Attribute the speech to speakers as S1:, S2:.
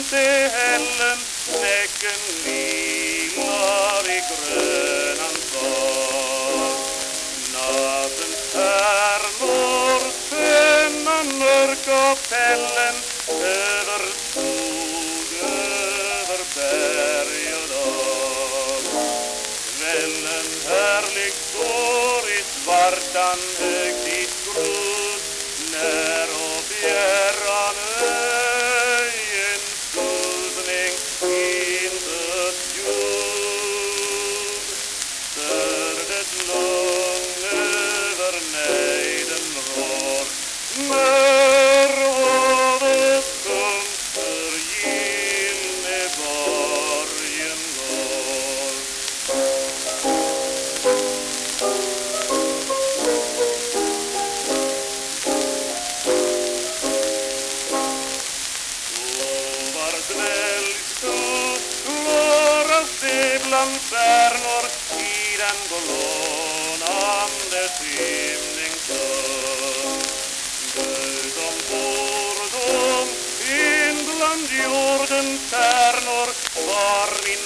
S1: se hällen, näcken vilar i grönan stad. Nattens stjärnor spänna mörk av fällen, över skog, över berg och dal. Kvällen härlig går i svartan högtidsgrod, när och fjärran öjen skuldning intet jord. Stördets lugn över nejden rår, mörvårdets punkter gyllne borgen går. Bland stjärnor i den blånande skymningsstund. Du som fordom in bland jordens stjärnor var min